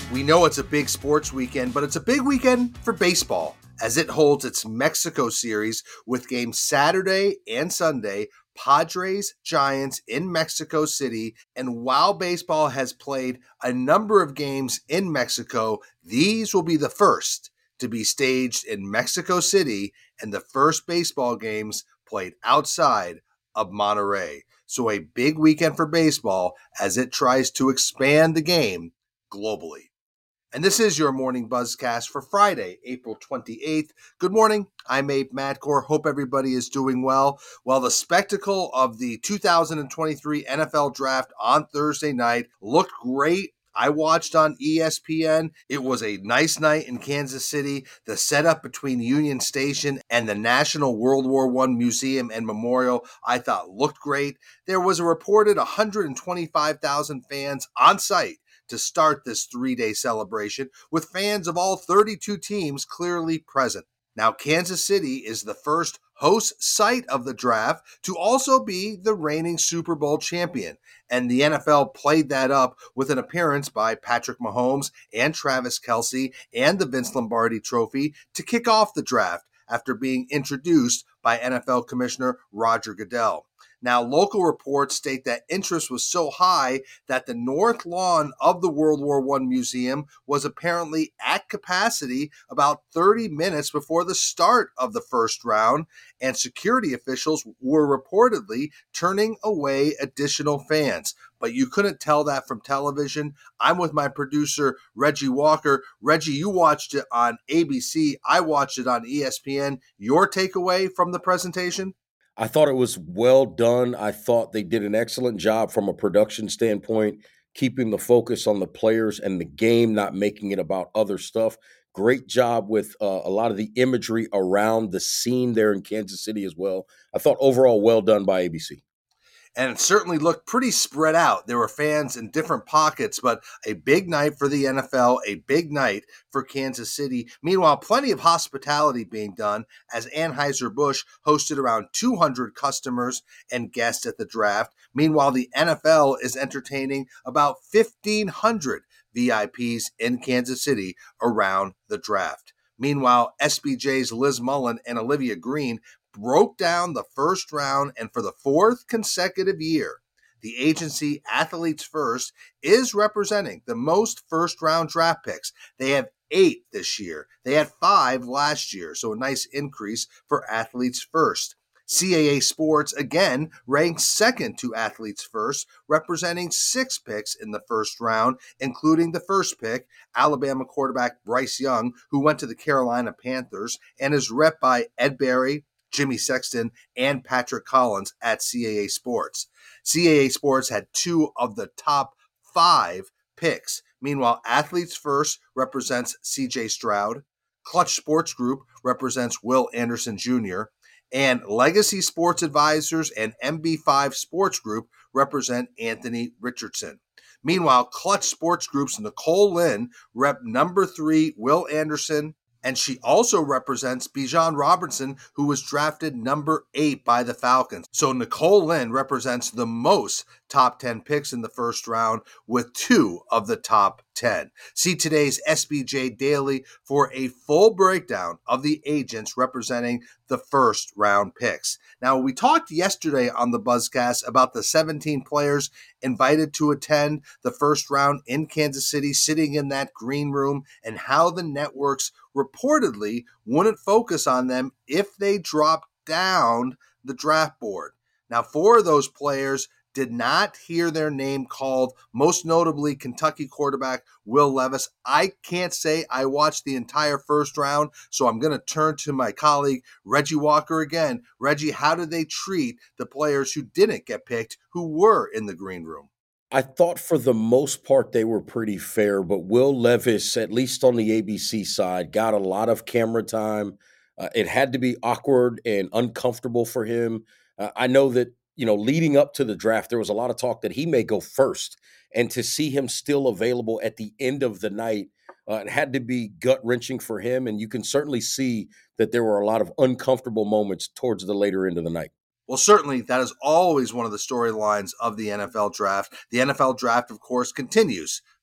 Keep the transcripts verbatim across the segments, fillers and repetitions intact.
We know it's a big sports weekend, but it's a big weekend for baseball as it holds its Mexico series with games Saturday and Sunday, Padres, Giants in Mexico City. And while baseball has played a number of games in Mexico, these will be the first to be staged in Mexico City and the first baseball games played outside of Monterrey. So a big weekend for baseball as it tries to expand the game globally. And this is your Morning Buzzcast for Friday, April twenty-eighth. Good morning. I'm Abe Madcore. Hope everybody is doing well. Well, the spectacle of the two thousand twenty-three N F L Draft on Thursday night looked great. I watched on E S P N. It was a nice night in Kansas City. The setup between Union Station and the National World War One Museum and Memorial, I thought looked great. There was a reported one hundred twenty-five thousand fans on site to start this three-day celebration, with fans of all thirty-two teams clearly present. Now, Kansas City is the first host site of the draft to also be the reigning Super Bowl champion, and the N F L played that up with an appearance by Patrick Mahomes and Travis Kelce and the Vince Lombardi Trophy to kick off the draft after being introduced by N F L Commissioner Roger Goodell. Now, local reports state that interest was so high that the north lawn of the World War One Museum was apparently at capacity about thirty minutes before the start of the first round, and security officials were reportedly turning away additional fans. But you couldn't tell that from television. I'm with my producer, Reggie Walker. Reggie, you watched it on A B C. I watched it on E S P N. Your takeaway from the presentation? I thought it was well done. I thought they did an excellent job from a production standpoint, keeping the focus on the players and the game, not making it about other stuff. Great job with uh, a lot of the imagery around the scene there in Kansas City as well. I thought overall well done by A B C. And it certainly looked pretty spread out. There were fans in different pockets, but a big night for the N F L, a big night for Kansas City. Meanwhile, plenty of hospitality being done as Anheuser-Busch hosted around two hundred customers and guests at the draft. Meanwhile, the N F L is entertaining about fifteen hundred V I Ps in Kansas City around the draft. Meanwhile, S B J's Liz Mullen and Olivia Green broke down the first round, and for the fourth consecutive year, the agency Athletes First is representing the most first-round draft picks. They have eight this year. They had five last year, so a nice increase for Athletes First. C A A Sports, again, ranked second to Athletes First, representing six picks in the first round, including the first pick, Alabama quarterback Bryce Young, who went to the Carolina Panthers, and is rep by Ed Berry, Jimmy Sexton, and Patrick Collins at C A A Sports. C A A Sports had two of the top five picks. Meanwhile, Athletes First represents C J Stroud, Clutch Sports Group represents Will Anderson Junior, and Legacy Sports Advisors and M B five Sports Group represent Anthony Richardson. Meanwhile, Clutch Sports Group's Nicole Lynn rep number three Will Anderson, and she also represents Bijan Robertson, who was drafted number eight by the Falcons. So Nicole Lynn represents the most top ten picks in the first round with two of the top ten. See today's S B J Daily for a full breakdown of the agents representing the first round picks. Now, we talked yesterday on the Buzzcast about the seventeen players invited to attend the first round in Kansas City, sitting in that green room, and how the networks reportedly wouldn't focus on them if they dropped down the draft board. Now, four of those players did not hear their name called, most notably Kentucky quarterback Will Levis. I can't say I watched the entire first round, so I'm going to turn to my colleague Reggie Walker again. Reggie, how did they treat the players who didn't get picked, who were in the green room? I thought for the most part they were pretty fair, but Will Levis, at least on the A B C side, got a lot of camera time. Uh, it had to be awkward and uncomfortable for him. Uh, I know that, you know, leading up to the draft, there was a lot of talk that he may go first. And to see him still available at the end of the night, uh, it had to be gut-wrenching for him. And you can certainly see that there were a lot of uncomfortable moments towards the later end of the night. Well, certainly that is always one of the storylines of the N F L draft. The N F L draft, of course, continues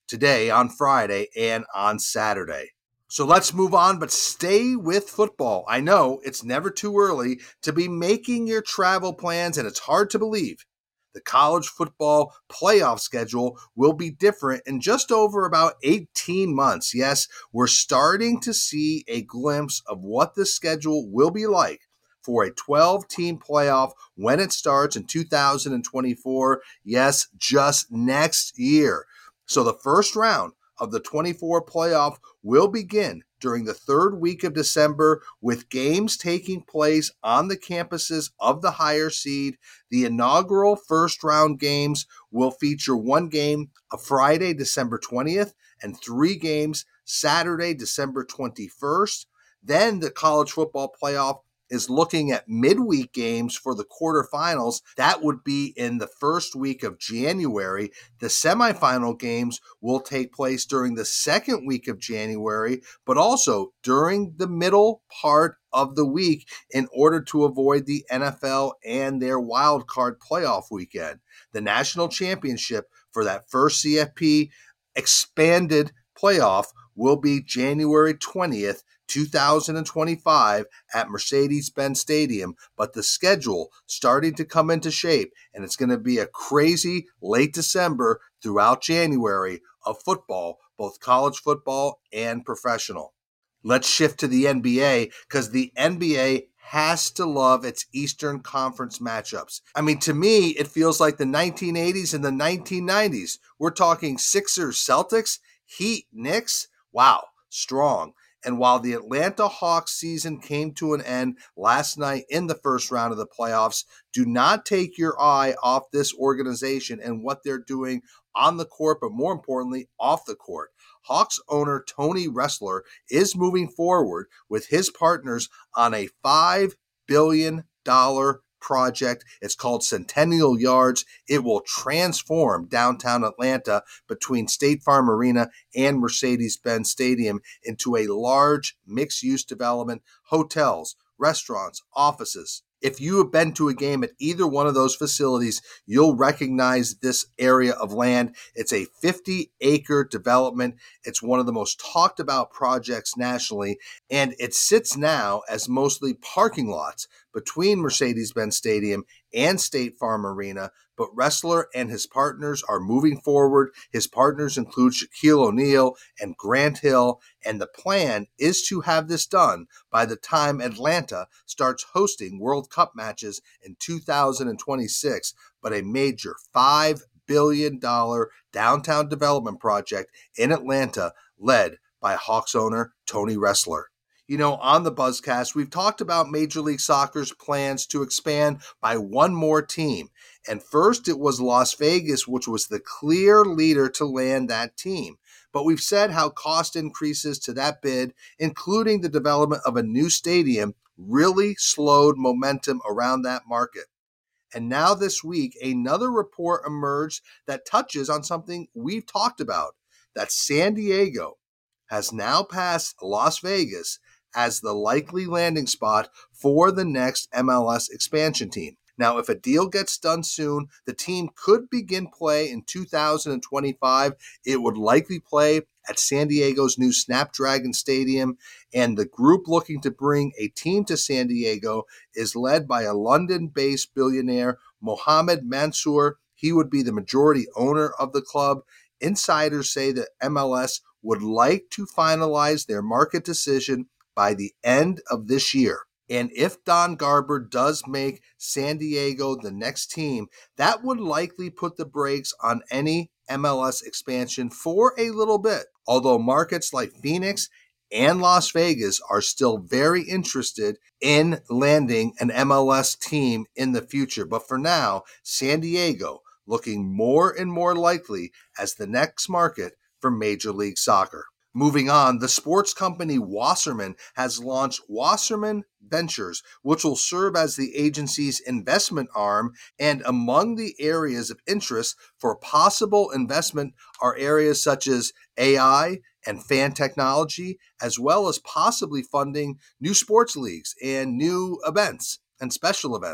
today on Friday and on Saturday. So let's move on, but stay with football. I know it's never too early to be making your travel plans, and it's hard to believe the college football playoff schedule will be different in just over about eighteen months. Yes, we're starting to see a glimpse of what the schedule will be like for a twelve-team playoff when it starts in two thousand twenty-four. Yes, just next year. So the first round of the twenty-four playoff will begin during the third week of December, with games taking place on the campuses of the higher seed. The inaugural first round games will feature one game a Friday, December twentieth, and three games Saturday, December twenty-first. Then the college football playoff is looking at midweek games for the quarterfinals. That would be in the first week of January. The semifinal games will take place during the second week of January, but also during the middle part of the week in order to avoid the N F L and their wild card playoff weekend. The national championship for that first C F P expanded playoff will be January twentieth, two thousand twenty-five at Mercedes-Benz Stadium, but the schedule starting to come into shape, and it's going to be a crazy late December throughout January of football, both college football and professional. Let's shift to the N B A, because the N B A has to love its Eastern Conference matchups. I mean, to me, it feels like the nineteen eighties and the nineteen nineties. We're talking Sixers, Celtics, Heat, Knicks. Wow, strong. And while the Atlanta Hawks season came to an end last night in the first round of the playoffs, do not take your eye off this organization and what they're doing on the court, but more importantly, off the court. Hawks owner Tony Ressler is moving forward with his partners on a five billion dollars project. It's called Centennial Yards. It will transform downtown Atlanta between State Farm Arena and Mercedes-Benz Stadium into a large mixed-use development, hotels, restaurants, offices. If you have been to a game at either one of those facilities, you'll recognize this area of land. It's a fifty-acre development. It's one of the most talked about projects nationally, and it sits now as mostly parking lots between Mercedes-Benz Stadium and State Farm Arena. But Ressler and his partners are moving forward. His partners include Shaquille O'Neal and Grant Hill, and the plan is to have this done by the time Atlanta starts hosting World Cup matches in two thousand twenty-six. But a major five billion dollars downtown development project in Atlanta led by Hawks owner Tony Ressler. You know, on the Buzzcast, we've talked about Major League Soccer's plans to expand by one more team. And first it was Las Vegas, which was the clear leader to land that team. But we've said how cost increases to that bid, including the development of a new stadium, really slowed momentum around that market. And now this week, another report emerged that touches on something we've talked about, that San Diego has now passed Las Vegas as the likely landing spot for the next M L S expansion team. Now, if a deal gets done soon, the team could begin play in two thousand twenty-five. It would likely play at San Diego's new Snapdragon Stadium, and the group looking to bring a team to San Diego is led by a London-based billionaire, Mohammed Mansour. He would be the majority owner of the club. Insiders say that M L S would like to finalize their market decision by the end of this year. And if Don Garber does make San Diego the next team, that would likely put the brakes on any M L S expansion for a little bit. Although markets like Phoenix and Las Vegas are still very interested in landing an M L S team in the future. But for now, San Diego looking more and more likely as the next market for Major League Soccer. Moving on, the sports company Wasserman has launched Wasserman Ventures, which will serve as the agency's investment arm. And among the areas of interest for possible investment are areas such as A I and fan technology, as well as possibly funding new sports leagues and new events and special events.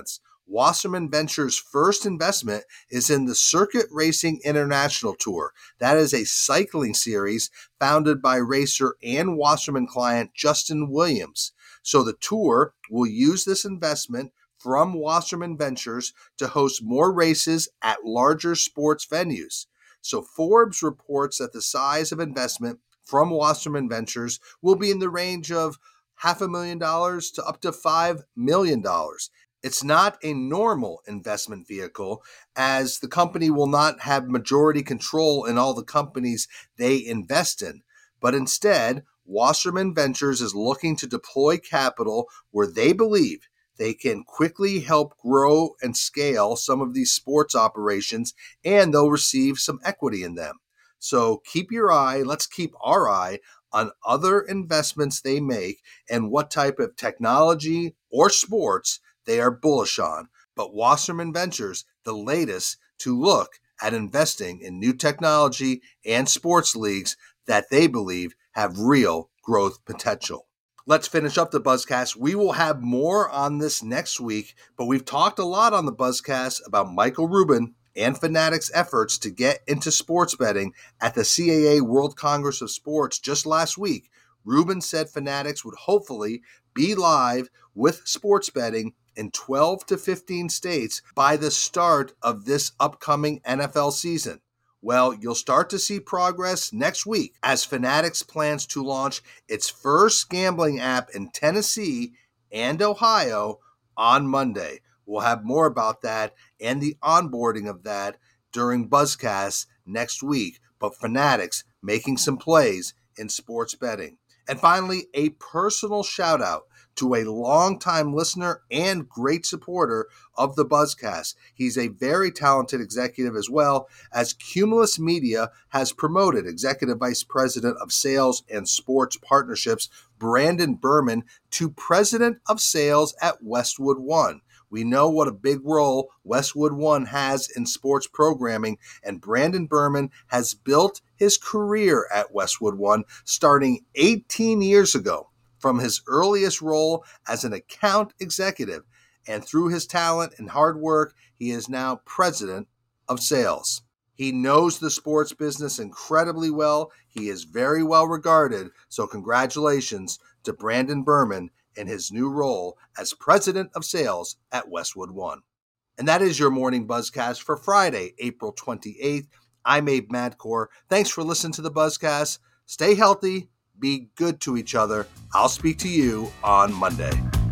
Wasserman Ventures' first investment is in the Circuit Racing International Tour. That is a cycling series founded by racer and Wasserman client Justin Williams. So the tour will use this investment from Wasserman Ventures to host more races at larger sports venues. So Forbes reports that the size of investment from Wasserman Ventures will be in the range of half a million dollars to up to five million dollars. It's not a normal investment vehicle, as the company will not have majority control in all the companies they invest in. But instead, Wasserman Ventures is looking to deploy capital where they believe they can quickly help grow and scale some of these sports operations, and they'll receive some equity in them. So keep your eye, let's keep our eye on other investments they make and what type of technology or sports they are bullish on. But Wasserman Ventures, the latest to look at investing in new technology and sports leagues that they believe have real growth potential. Let's finish up the Buzzcast. We will have more on this next week, but we've talked a lot on the Buzzcast about Michael Rubin and Fanatics' efforts to get into sports betting at the C A A World Congress of Sports just last week. Rubin said Fanatics would hopefully be live with sports betting in twelve to fifteen states by the start of this upcoming N F L season. Well, you'll start to see progress next week as Fanatics plans to launch its first gambling app in Tennessee and Ohio on Monday. We'll have more about that and the onboarding of that during Buzzcast next week. But Fanatics making some plays in sports betting. And finally, a personal shout out to a longtime listener and great supporter of the Buzzcast. He's a very talented executive as well, as Cumulus Media has promoted Executive Vice President of Sales and Sports Partnerships, Brandon Berman, to President of Sales at Westwood One. We know what a big role Westwood One has in sports programming, and Brandon Berman has built his career at Westwood One starting eighteen years ago from his earliest role as an account executive. And through his talent and hard work, he is now president of sales. He knows the sports business incredibly well. He is very well regarded. So congratulations to Brandon Berman in his new role as president of sales at Westwood One. And that is your morning Buzzcast for Friday, April twenty-eighth. I'm Abe Madcore. Thanks for listening to the Buzzcast. Stay healthy. Be good to each other. I'll speak to you on Monday.